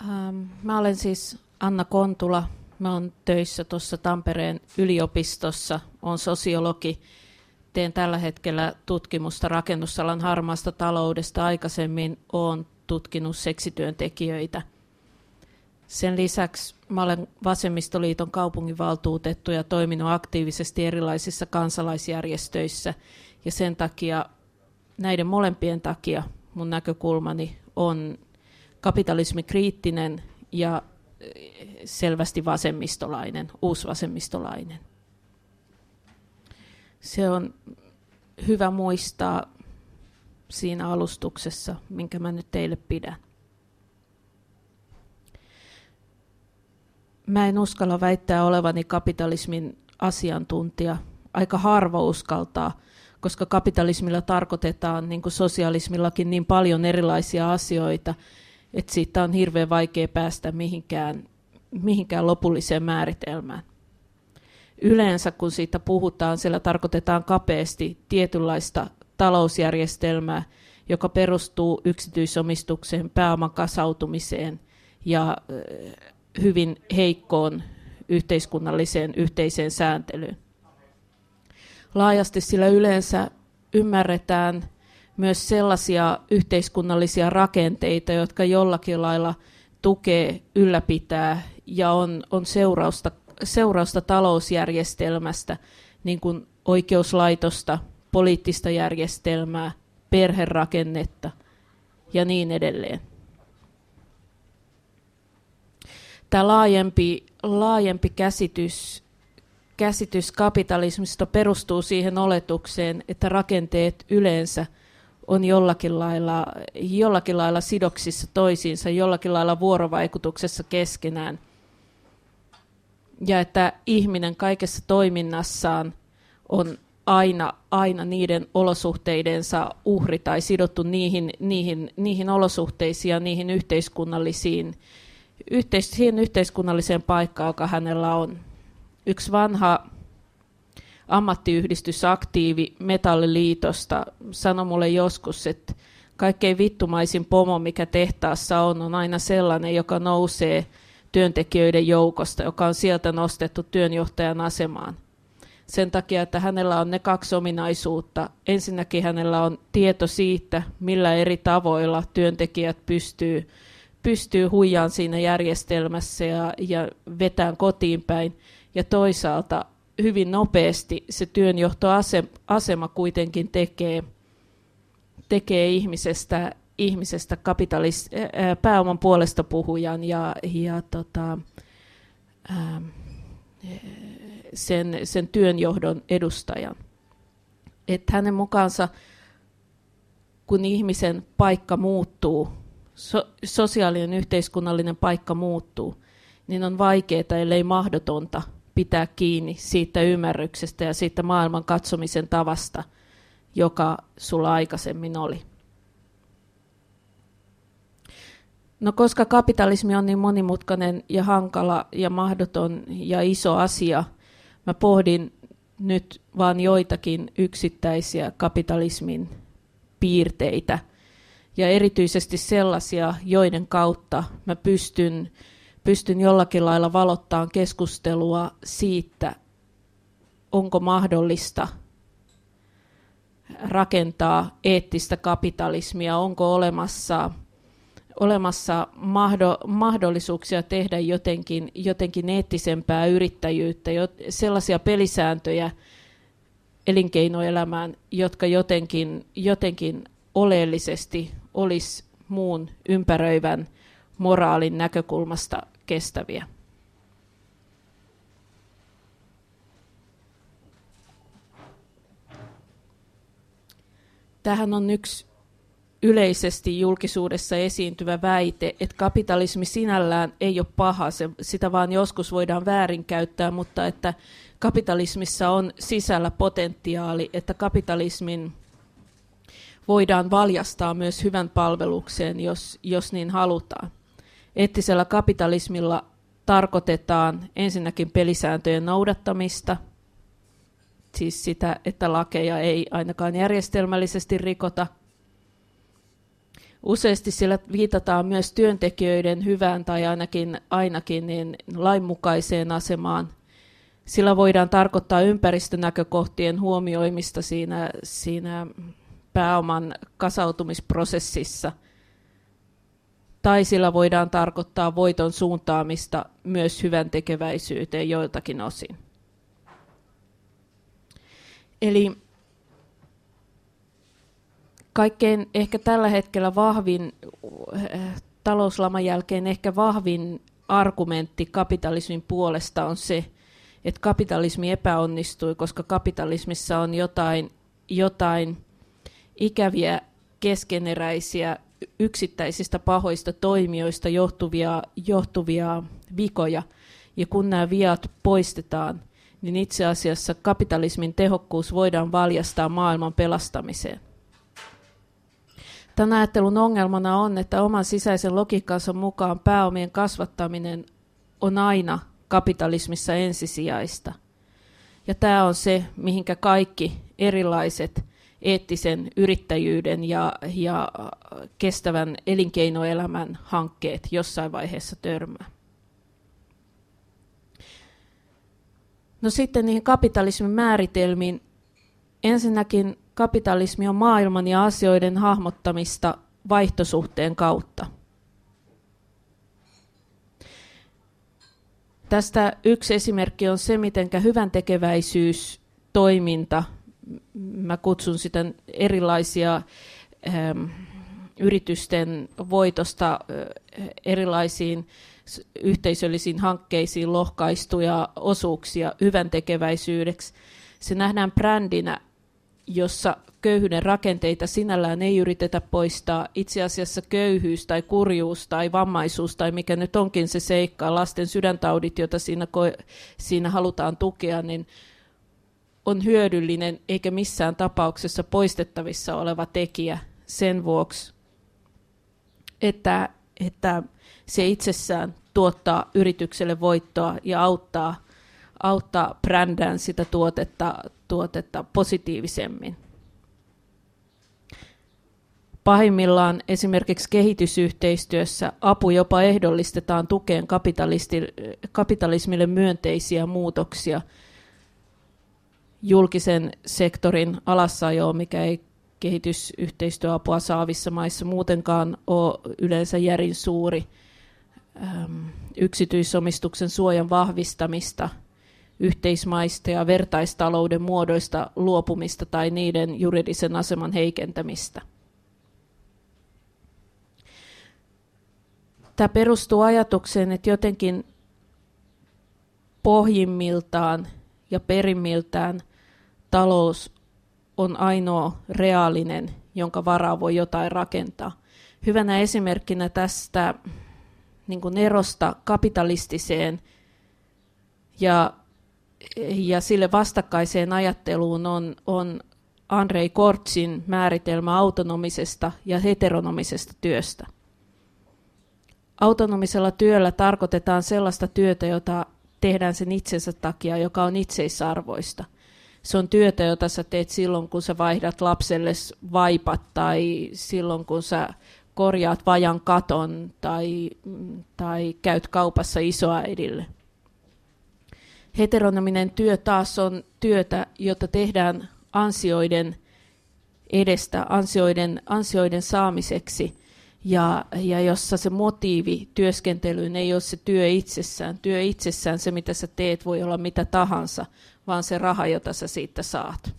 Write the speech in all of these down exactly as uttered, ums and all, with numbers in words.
Ähm, mä olen siis Anna Kontula. Mä olen töissä tuossa Tampereen yliopistossa. Olen sosiologi. Teen tällä hetkellä tutkimusta rakennusalan harmaasta taloudesta. Aikaisemmin olen tutkinut seksityöntekijöitä. Sen lisäksi mä olen Vasemmistoliiton kaupunginvaltuutettu ja toiminut aktiivisesti erilaisissa kansalaisjärjestöissä. Ja sen takia, näiden molempien takia mun näkökulmani on kapitalismikriittinen ja selvästi vasemmistolainen, uusvasemmistolainen. Se on hyvä muistaa siinä alustuksessa, minkä mä nyt teille pidän. Mä en uskalla väittää olevani kapitalismin asiantuntija. Aika harva uskaltaa, koska kapitalismilla tarkoitetaan, niin kuin sosialismillakin, niin paljon erilaisia asioita, että siitä on hirveän vaikea päästä mihinkään, mihinkään lopulliseen määritelmään. Yleensä kun siitä puhutaan, siellä tarkoitetaan kapeasti tietynlaista talousjärjestelmää, joka perustuu yksityisomistukseen, pääoman kasautumiseen ja hyvin heikkoon yhteiskunnalliseen yhteiseen sääntelyyn. Laajasti sillä yleensä ymmärretään myös sellaisia yhteiskunnallisia rakenteita, jotka jollakin lailla tukee, ylläpitää ja on, on seurausta, seurausta talousjärjestelmästä, niin kuin oikeuslaitosta, poliittista järjestelmää, perherakennetta ja niin edelleen. Tämä laajempi, laajempi käsitys, käsitys kapitalismista perustuu siihen oletukseen, että rakenteet yleensä on jollakin lailla, jollakin lailla sidoksissa toisiinsa, jollakin lailla vuorovaikutuksessa keskenään. Ja että ihminen kaikessa toiminnassaan on aina, aina niiden olosuhteidensa uhri tai sidottu niihin, niihin, niihin olosuhteisiin ja niihin yhteiskunnallisiin, yhteis, siihen yhteiskunnalliseen paikkaan, joka hänellä on. Yksi vanha ammattiyhdistysaktiivi Metalliliitosta sanoi mulle joskus, että kaikkein vittumaisin pomo, mikä tehtaassa on, on aina sellainen, joka nousee työntekijöiden joukosta, joka on sieltä nostettu työnjohtajan asemaan. Sen takia, että hänellä on ne kaksi ominaisuutta. Ensinnäkin hänellä on tieto siitä, millä eri tavoilla työntekijät pystyy, pystyy huijaan siinä järjestelmässä ja, ja vetään kotiin päin. Ja toisaalta hyvin nopeasti se työnjohtoasema kuitenkin tekee, tekee ihmisestä, ihmisestä kapitalist, ää, pääoman puolesta puhujan ja, ja tota, ää, sen, sen työnjohdon edustajan. Että hänen mukaansa, kun ihmisen paikka muuttuu, so, sosiaalinen yhteiskunnallinen paikka muuttuu, niin on vaikeaa, ellei mahdotonta pitää kiinni siitä ymmärryksestä ja siitä maailman katsomisen tavasta, joka sulla aikaisemmin oli. No koska kapitalismi on niin monimutkainen ja hankala ja mahdoton ja iso asia, mä pohdin nyt vaan joitakin yksittäisiä kapitalismin piirteitä ja erityisesti sellaisia, joiden kautta mä pystyn Pystyn jollakin lailla valottaan keskustelua siitä, onko mahdollista rakentaa eettistä kapitalismia, onko olemassa, olemassa mahdo, mahdollisuuksia tehdä jotenkin, jotenkin eettisempää yrittäjyyttä, sellaisia pelisääntöjä elinkeinoelämään, jotka jotenkin, jotenkin oleellisesti olisi muun ympäröivän moraalin näkökulmasta kestäviä. Tähän on yksi yleisesti julkisuudessa esiintyvä väite, että kapitalismi sinällään ei ole paha, se, sitä vaan joskus voidaan väärinkäyttää, mutta että kapitalismissa on sisällä potentiaali, että kapitalismin voidaan valjastaa myös hyvän palvelukseen, jos, jos niin halutaan. Eettisellä kapitalismilla tarkoitetaan ensinnäkin pelisääntöjen noudattamista, siis sitä, että lakeja ei ainakaan järjestelmällisesti rikota. Useasti sillä viitataan myös työntekijöiden hyvään tai ainakin, ainakin niin lainmukaiseen asemaan. Sillä voidaan tarkoittaa ympäristönäkökohtien huomioimista siinä, siinä pääoman kasautumisprosessissa. Tai sillä voidaan tarkoittaa voiton suuntaamista myös hyvän tekeväisyyteen joiltakin osin. Eli kaikkein ehkä tällä hetkellä vahvin, talouslaman jälkeen ehkä vahvin argumentti kapitalismin puolesta on se, että kapitalismi epäonnistui, koska kapitalismissa on jotain, jotain ikäviä, keskeneräisiä, yksittäisistä pahoista toimijoista johtuvia, johtuvia vikoja. Ja kun nämä viat poistetaan, niin itse asiassa kapitalismin tehokkuus voidaan valjastaa maailman pelastamiseen. Tämän ajattelun ongelmana on, että oman sisäisen logiikkansa mukaan pääomien kasvattaminen on aina kapitalismissa ensisijaista. Ja tämä on se, mihinkä kaikki erilaiset eettisen yrittäjyyden ja, ja kestävän elinkeinoelämän hankkeet jossain vaiheessa törmää. No sitten niihin kapitalismin määritelmiin. Ensinnäkin kapitalismi on maailman ja asioiden hahmottamista vaihtosuhteen kautta. Tästä yksi esimerkki on se, miten hyväntekeväisyystoiminta, mä kutsun sitä erilaisia ähm, yritysten voitosta äh, erilaisiin yhteisöllisiin hankkeisiin lohkaistuja osuuksia hyväntekeväisyydeksi. Se nähdään brändinä, jossa köyhyyden rakenteita sinällään ei yritetä poistaa. Itse asiassa köyhyys tai kurjuus tai vammaisuus tai mikä nyt onkin se seikka, lasten sydäntaudit, joita siinä, siinä halutaan tukea, niin on hyödyllinen eikä missään tapauksessa poistettavissa oleva tekijä sen vuoksi, että, että se itsessään tuottaa yritykselle voittoa ja auttaa, auttaa brändään sitä tuotetta, tuotetta positiivisemmin. Pahimmillaan esimerkiksi kehitysyhteistyössä apu jopa ehdollistetaan tukeen kapitalismille myönteisiä muutoksia. Julkisen sektorin alasajoa, mikä ei kehitysyhteistyöapua saavissa maissa muutenkaan ole yleensä järin suuri. Yksityisomistuksen suojan vahvistamista, yhteismaista ja vertaistalouden muodoista luopumista tai niiden juridisen aseman heikentämistä. Tämä perustuu ajatukseen, että jotenkin pohjimmiltaan ja perimmiltään talous on ainoa reaalinen, jonka varaa voi jotain rakentaa. Hyvänä esimerkkinä tästä niin kuin erosta kapitalistiseen ja, ja sille vastakkaiseen ajatteluun on, on Andrei Kortsin määritelmä autonomisesta ja heteronomisesta työstä. Autonomisella työllä tarkoitetaan sellaista työtä, jota tehdään sen itsensä takia, joka on itseisarvoista. Se on työtä, jota sä teet silloin, kun sä vaihdat lapselle vaipat tai silloin, kun sä korjaat vajan katon tai, tai käyt kaupassa isoäidille. Heteronominen työ taas on työtä, jota tehdään ansioiden edestä, ansioiden, ansioiden saamiseksi, ja, ja jossa se motiivi työskentelyyn ei ole se työ itsessään. Työ itsessään, se mitä sä teet, voi olla mitä tahansa, vaan se raha, jota sä siitä saat.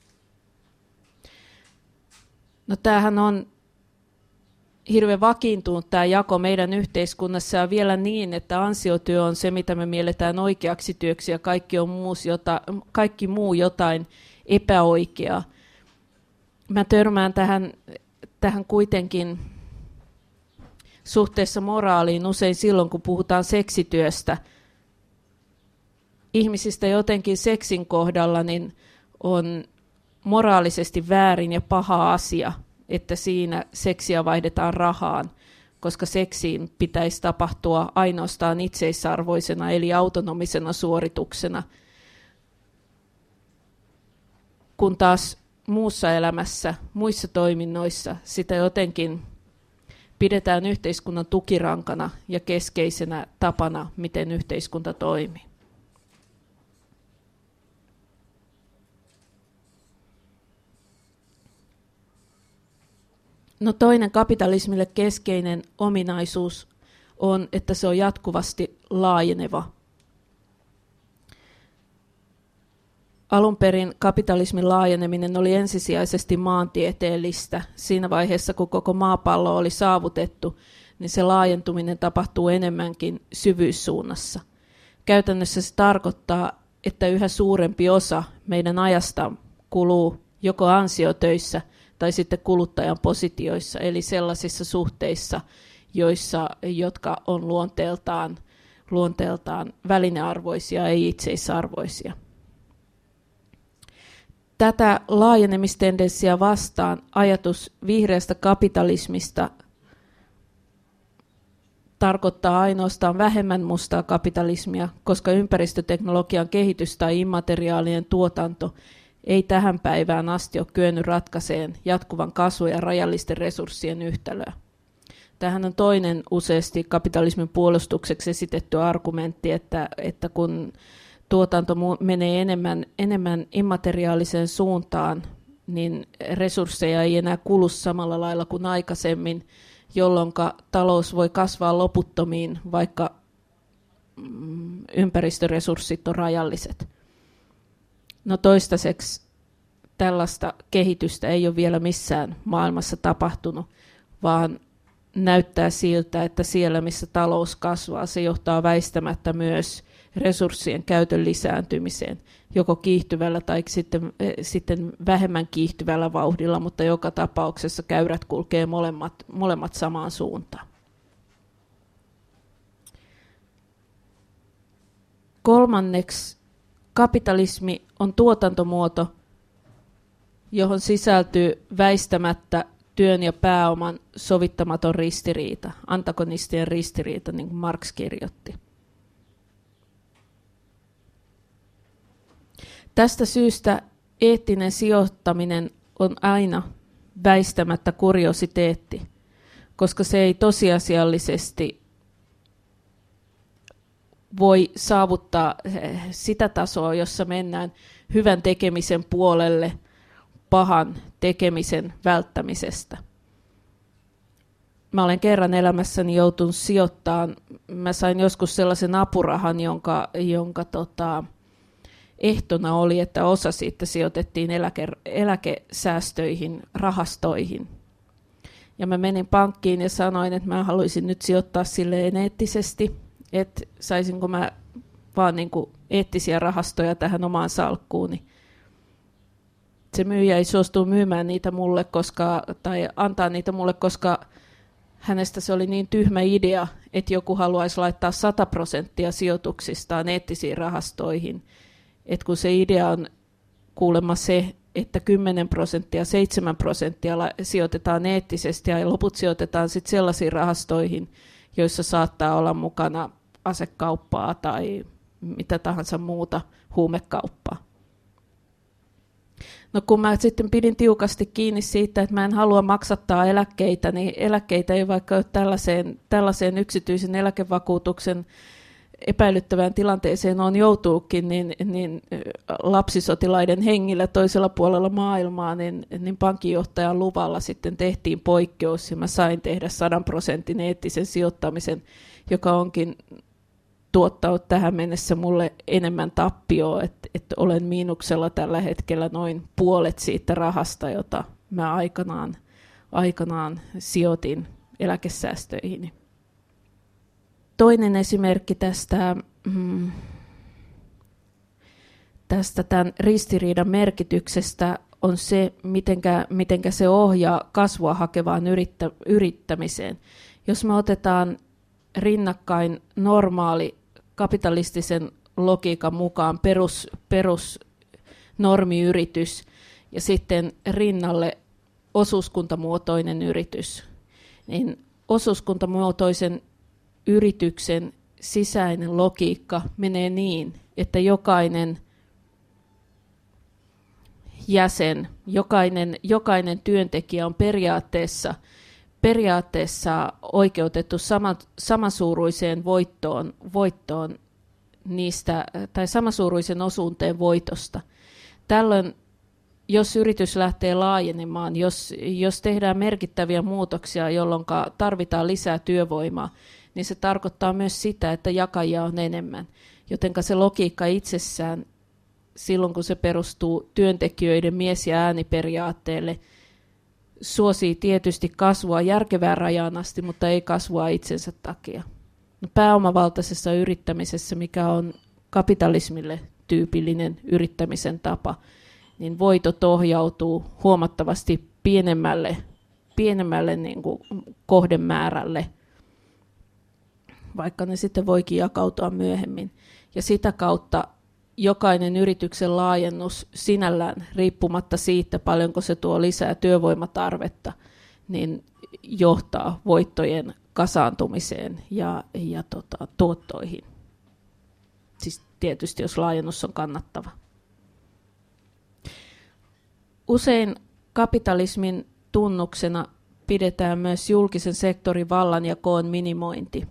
No tämähän on hirveän vakiintunut tämä jako meidän yhteiskunnassa ja vielä niin, että ansiotyö on se, mitä me mielletään oikeaksi työksi ja kaikki, on muus jota, kaikki muu jotain epäoikeaa. Mä törmään tähän, tähän kuitenkin suhteessa moraaliin usein silloin, kun puhutaan seksityöstä. Ihmisistä jotenkin seksin kohdalla niin on moraalisesti väärin ja paha asia, että siinä seksiä vaihdetaan rahaan, koska seksiin pitäisi tapahtua ainoastaan itseisarvoisena eli autonomisena suorituksena, kun taas muussa elämässä, muissa toiminnoissa sitä jotenkin pidetään yhteiskunnan tukirankana ja keskeisenä tapana, miten yhteiskunta toimii. No toinen kapitalismille keskeinen ominaisuus on, että se on jatkuvasti laajeneva. Alun perin kapitalismin laajeneminen oli ensisijaisesti maantieteellistä. Siinä vaiheessa, kun koko maapallo oli saavutettu, niin se laajentuminen tapahtuu enemmänkin syvyyssuunnassa. Käytännössä se tarkoittaa, että yhä suurempi osa meidän ajasta kuluu joko ansiotöissä tai sitten kuluttajan positioissa, eli sellaisissa suhteissa, joissa, jotka on luonteeltaan, luonteeltaan välinearvoisia, ei itseisarvoisia. Tätä laajenemistendenssiä vastaan ajatus vihreästä kapitalismista tarkoittaa ainoastaan vähemmän mustaa kapitalismia, koska ympäristöteknologian kehitys tai immateriaalien tuotanto ei tähän päivään asti ole kyennyt ratkaiseen jatkuvan kasvun ja rajallisten resurssien yhtälöä. Tähän on toinen useasti kapitalismin puolustukseksi esitetty argumentti, että, että kun tuotanto menee enemmän, enemmän immateriaaliseen suuntaan, niin resursseja ei enää kulu samalla lailla kuin aikaisemmin, jolloin talous voi kasvaa loputtomiin, vaikka ympäristöresurssit on rajalliset. No toistaiseksi tällaista kehitystä ei ole vielä missään maailmassa tapahtunut, vaan näyttää siltä, että siellä missä talous kasvaa, se johtaa väistämättä myös resurssien käytön lisääntymiseen, joko kiihtyvällä tai sitten, sitten vähemmän kiihtyvällä vauhdilla, mutta joka tapauksessa käyrät kulkee molemmat, molemmat samaan suuntaan. Kolmanneksi, kapitalismi on tuotantomuoto, johon sisältyy väistämättä työn ja pääoman sovittamaton ristiriita, antagonistien ristiriita, niin kuin Marx kirjoitti. Tästä syystä eettinen sijoittaminen on aina väistämättä kuriositeetti, koska se ei tosiasiallisesti voi saavuttaa sitä tasoa, jossa mennään hyvän tekemisen puolelle pahan tekemisen välttämisestä. Mä olen kerran elämässäni joutunut sijoittamaan, mä sain joskus sellaisen apurahan, jonka, jonka tota, ehtona oli, että osa siitä sijoitettiin eläke, eläkesäästöihin, rahastoihin. Ja mä menin pankkiin ja sanoin, että mä haluaisin nyt sijoittaa silleen eettisesti, että saisinko mä vaan niin kuin eettisiä rahastoja tähän omaan salkkuuni. Se myyjä ei suostu myymään niitä mulle, koska, tai antaa niitä mulle, koska hänestä se oli niin tyhmä idea, että joku haluaisi laittaa sata prosenttia sijoituksistaan eettisiin rahastoihin. Et kun se idea on kuulemma se, että kymmenen prosenttia, seitsemän prosenttia sijoitetaan eettisesti ja loput sijoitetaan sitten sellaisiin rahastoihin, joissa saattaa olla mukana asekauppaa tai mitä tahansa muuta huumekauppaa. No kun mä sitten pidin tiukasti kiinni siitä, että mä en halua maksattaa eläkkeitä, niin eläkkeitä ei vaikka ole tällaiseen, tällaiseen yksityisen eläkevakuutuksen epäilyttävään tilanteeseen on joutuukin, niin, niin lapsisotilaiden hengillä toisella puolella maailmaa, niin, niin pankinjohtajan luvalla sitten tehtiin poikkeus ja mä sain tehdä sadan prosentin eettisen sijoittamisen, joka onkin tuottanut tähän mennessä mulle enemmän tappioa, että, että olen miinuksella tällä hetkellä noin puolet siitä rahasta, jota mä aikanaan, aikanaan sijoitin eläkesäästöihin. Toinen esimerkki tästä, mm, tästä tämän ristiriidan merkityksestä on se, mitenkä, mitenkä se ohjaa kasvua hakevaan yrittä, yrittämiseen. Jos me otetaan rinnakkain normaali kapitalistisen logiikan mukaan perus, perusnormiyritys ja sitten rinnalle osuuskuntamuotoinen yritys, niin osuuskuntamuotoisen yrityksen sisäinen logiikka menee niin, että jokainen jäsen, jokainen, jokainen työntekijä on periaatteessa periaatteessa oikeutettu sama, samansuuruiseen voittoon, voittoon niistä, tai samansuuruisen osuuteen voitosta. Tällöin, jos yritys lähtee laajenemaan, jos, jos tehdään merkittäviä muutoksia, jolloin tarvitaan lisää työvoimaa, niin se tarkoittaa myös sitä, että jakajia on enemmän. Jotenka se logiikka itsessään, silloin kun se perustuu työntekijöiden mies- ja ääniperiaatteelle, suosii tietysti kasvua järkevään rajaan asti, mutta ei kasvua itsensä takia. No, pääomavaltaisessa yrittämisessä, mikä on kapitalismille tyypillinen yrittämisen tapa, niin voitot ohjautuu huomattavasti pienemmälle, pienemmälle niin kuin kohdemäärälle, vaikka ne sitten voikin jakautua myöhemmin. Ja sitä kautta jokainen yrityksen laajennus sinällään, riippumatta siitä, paljonko se tuo lisää työvoimatarvetta, niin johtaa voittojen kasaantumiseen ja, ja tota, tuottoihin. Siis tietysti, jos laajennus on kannattava. Usein kapitalismin tunnuksena pidetään myös julkisen sektorin vallanjakoon minimointi.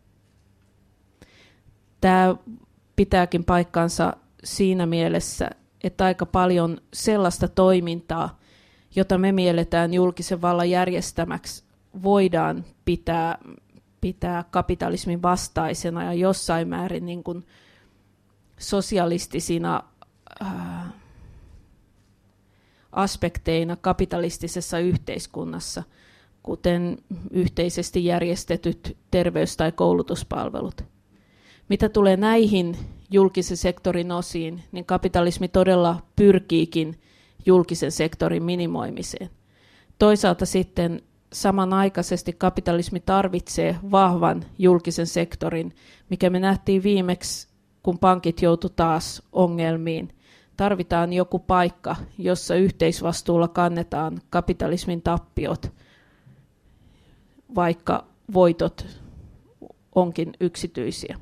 Tämä pitääkin paikkansa siinä mielessä, että aika paljon sellaista toimintaa, jota me mielletään julkisen vallan järjestämäksi, voidaan pitää, pitää kapitalismin vastaisena ja jossain määrin niin kuin sosialistisina äh, aspekteina kapitalistisessa yhteiskunnassa, kuten yhteisesti järjestetyt terveys- tai koulutuspalvelut. Mitä tulee näihin julkisen sektorin osiin, niin kapitalismi todella pyrkiikin julkisen sektorin minimoimiseen. Toisaalta sitten samanaikaisesti kapitalismi tarvitsee vahvan julkisen sektorin, mikä me nähtiin viimeksi, kun pankit joutu taas ongelmiin. Tarvitaan joku paikka, jossa yhteisvastuulla kannetaan kapitalismin tappiot, vaikka voitot onkin yksityisiä.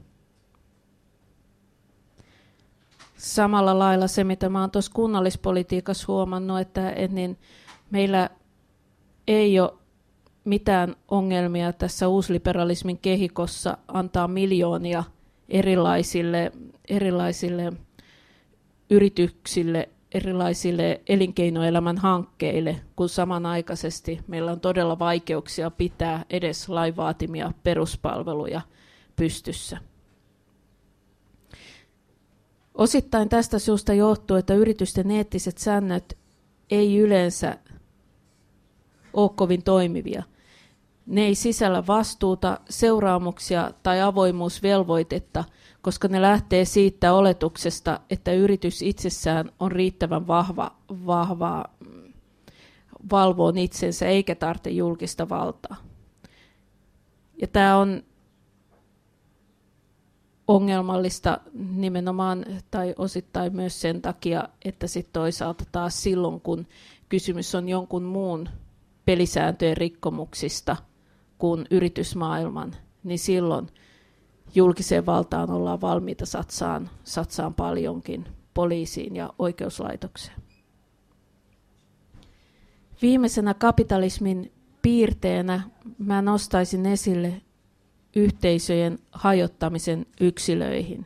Samalla lailla se, mitä mä oon tuossa kunnallispolitiikassa huomannut, että, että niin meillä ei ole mitään ongelmia tässä uusliberalismin kehikossa antaa miljoonia erilaisille, erilaisille yrityksille, erilaisille elinkeinoelämän hankkeille, kun samanaikaisesti meillä on todella vaikeuksia pitää edes lain vaatimia peruspalveluja pystyssä. Osittain tästä syystä johtuu, että yritysten eettiset säännöt ei yleensä ole kovin toimivia. Ne ei sisällä vastuuta, seuraamuksia tai avoimuusvelvoitetta, koska ne lähtee siitä oletuksesta, että yritys itsessään on riittävän vahva, vahva valvoon itsensä eikä tarvitse julkista valtaa. Ja tämä on ongelmallista nimenomaan tai osittain myös sen takia, että sit toisaalta taas silloin, kun kysymys on jonkun muun pelisääntöjen rikkomuksista kuin yritysmaailman, niin silloin julkiseen valtaan ollaan valmiita satsaan, satsaan paljonkin poliisiin ja oikeuslaitokseen. Viimeisenä kapitalismin piirteenä mä nostaisin esille yhteisöjen hajottamisen yksilöihin.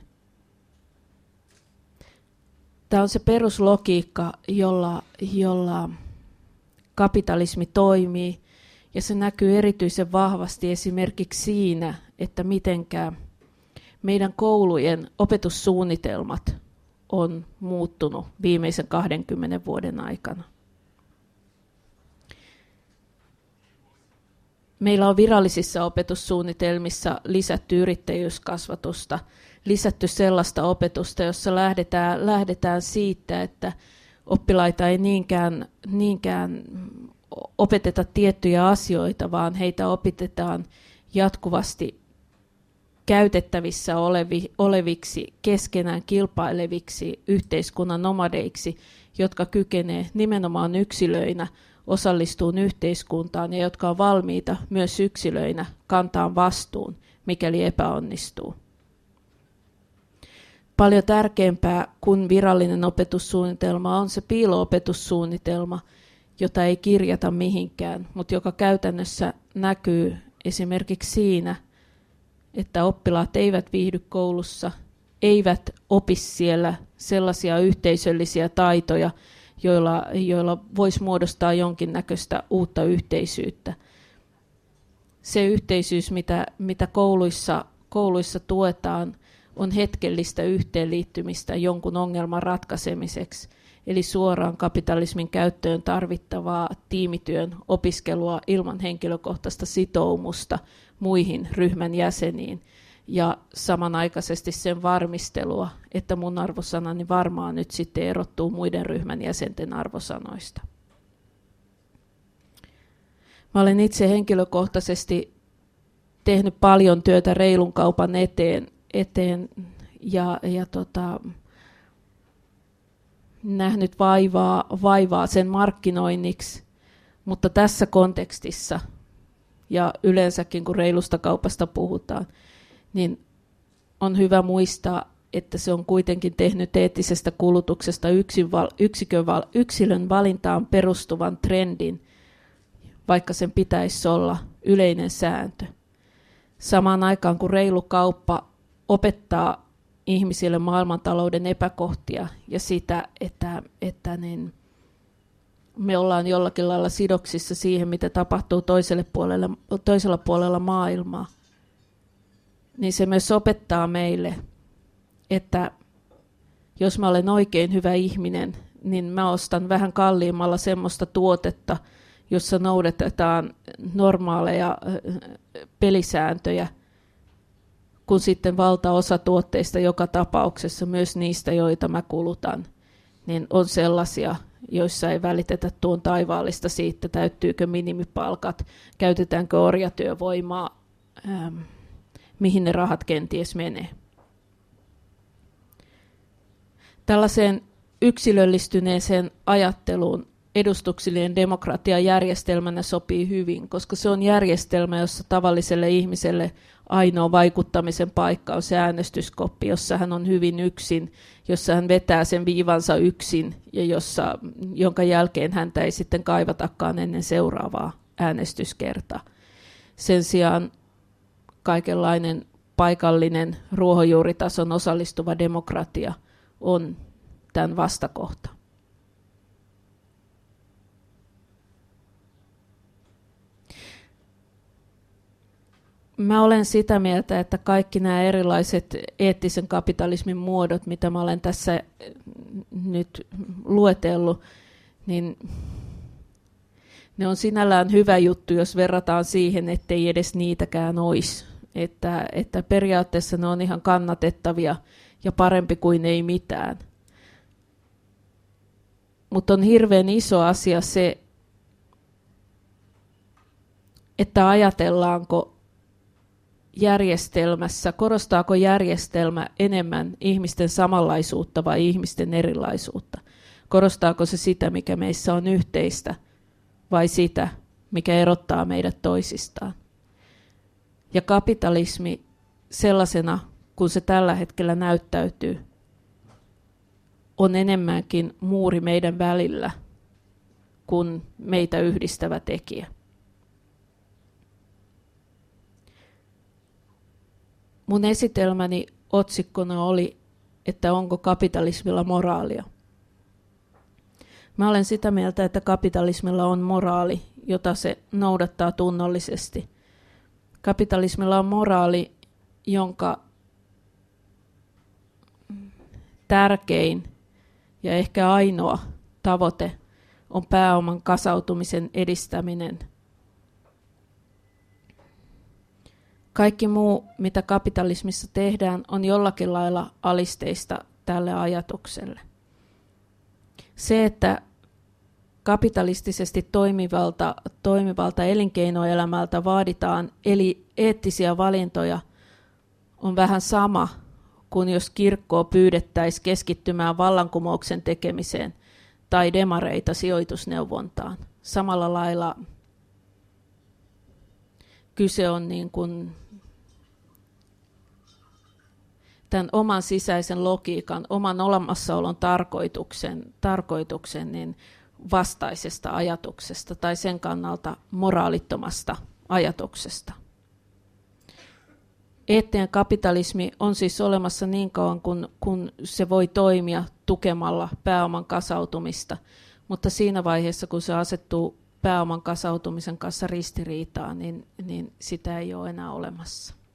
Tämä on se peruslogiikka, jolla, jolla kapitalismi toimii, ja se näkyy erityisen vahvasti esimerkiksi siinä, että mitenkä meidän koulujen opetussuunnitelmat on muuttunut viimeisen kahdenkymmenen vuoden aikana. Meillä on virallisissa opetussuunnitelmissa lisätty yrittäjyyskasvatusta, lisätty sellaista opetusta, jossa lähdetään, lähdetään siitä, että oppilaita ei niinkään, niinkään opeteta tiettyjä asioita, vaan heitä opetetaan jatkuvasti käytettävissä olevi, oleviksi, keskenään kilpaileviksi yhteiskunnan nomadeiksi, jotka kykenevät nimenomaan yksilöinä osallistumaan yhteiskuntaan ja jotka on valmiita myös yksilöinä kantaa vastuun, mikäli epäonnistuu. Paljon tärkeämpää kuin virallinen opetussuunnitelma on se piilo-opetussuunnitelma, jota ei kirjata mihinkään, mutta joka käytännössä näkyy esimerkiksi siinä, että oppilaat eivät viihdy koulussa, eivät opi siellä sellaisia yhteisöllisiä taitoja, joilla, joilla voisi muodostaa jonkinnäköistä uutta yhteisyyttä. Se yhteisyys, mitä, mitä kouluissa, kouluissa tuetaan, on hetkellistä yhteenliittymistä jonkun ongelman ratkaisemiseksi, eli suoraan kapitalismin käyttöön tarvittavaa tiimityön opiskelua ilman henkilökohtaista sitoumusta muihin ryhmän jäseniin, ja samanaikaisesti sen varmistelua, että mun arvosanani varmaan nyt sitten erottuu muiden ryhmän jäsenten arvosanoista. Mä olen itse henkilökohtaisesti tehnyt paljon työtä reilun kaupan eteen, eteen ja, ja tota, nähnyt vaivaa, vaivaa sen markkinoinniksi, mutta tässä kontekstissa ja yleensäkin kun reilusta kaupasta puhutaan, niin on hyvä muistaa, että se on kuitenkin tehnyt eettisestä kulutuksesta yksilön valintaan perustuvan trendin, vaikka sen pitäisi olla yleinen sääntö. Samaan aikaan kun reilu kauppa opettaa ihmisille maailmantalouden epäkohtia ja sitä, että, että niin me ollaan jollakin lailla sidoksissa siihen, mitä tapahtuu toiselle puolelle, toisella puolella maailmaa, niin se myös opettaa meille, että jos mä olen oikein hyvä ihminen, niin mä ostan vähän kalliimmalla semmoista tuotetta, jossa noudatetaan normaaleja pelisääntöjä, kun sitten valtaosa tuotteista joka tapauksessa, myös niistä, joita mä kulutan, niin on sellaisia, joissa ei välitetä tuon taivaallista siitä, täyttyykö minimipalkat, käytetäänkö orjatyövoimaa, ähm, mihin ne rahat kenties menee. Tällaiseen yksilöllistyneeseen ajatteluun edustuksellinen demokratia järjestelmänä sopii hyvin, koska se on järjestelmä, jossa tavalliselle ihmiselle ainoa vaikuttamisen paikka on se äänestyskoppi, jossa hän on hyvin yksin, jossa hän vetää sen viivansa yksin ja jossa, jonka jälkeen häntä ei sitten kaivatakaan ennen seuraavaa äänestyskertaa. Sen sijaan kaikenlainen paikallinen ruohonjuuritason osallistuva demokratia on tämän vastakohta. Mä olen sitä mieltä, että kaikki nämä erilaiset eettisen kapitalismin muodot, mitä mä olen tässä nyt luetellut, niin ne on sinällään hyvä juttu, jos verrataan siihen, ettei edes niitäkään olisi. Että, että periaatteessa ne on ihan kannatettavia ja parempi kuin ei mitään. Mutta on hirveän iso asia se, että ajatellaanko järjestelmässä, korostaako järjestelmä enemmän ihmisten samanlaisuutta vai ihmisten erilaisuutta? Korostaako se sitä, mikä meissä on yhteistä, vai sitä, mikä erottaa meidät toisistaan? Ja kapitalismi sellaisena, kun se tällä hetkellä näyttäytyy, on enemmänkin muuri meidän välillä kuin meitä yhdistävä tekijä. Mun esitelmäni otsikkona oli, että onko kapitalismilla moraalia. Mä olen sitä mieltä, että kapitalismilla on moraali, jota se noudattaa tunnollisesti. Kapitalismilla on moraali, jonka tärkein ja ehkä ainoa tavoite on pääoman kasautumisen edistäminen. Kaikki muu, mitä kapitalismissa tehdään, on jollakin lailla alisteista tälle ajatukselle. Se, että kapitalistisesti toimivalta, toimivalta elinkeinoelämältä vaaditaan eli eettisiä valintoja, on vähän sama kuin jos kirkkoa pyydettäisiin keskittymään vallankumouksen tekemiseen tai demareita sijoitusneuvontaan. Samalla lailla kyse on niin kuin tämän oman sisäisen logiikan, oman olemassaolon tarkoituksen, tarkoituksen niin vastaisesta ajatuksesta tai sen kannalta moraalittomasta ajatuksesta. Eettinen kapitalismi on siis olemassa niin kauan, kun, kun se voi toimia tukemalla pääoman kasautumista, mutta siinä vaiheessa, kun se asettuu pääoman kasautumisen kanssa ristiriitaan, niin, niin sitä ei ole enää olemassa.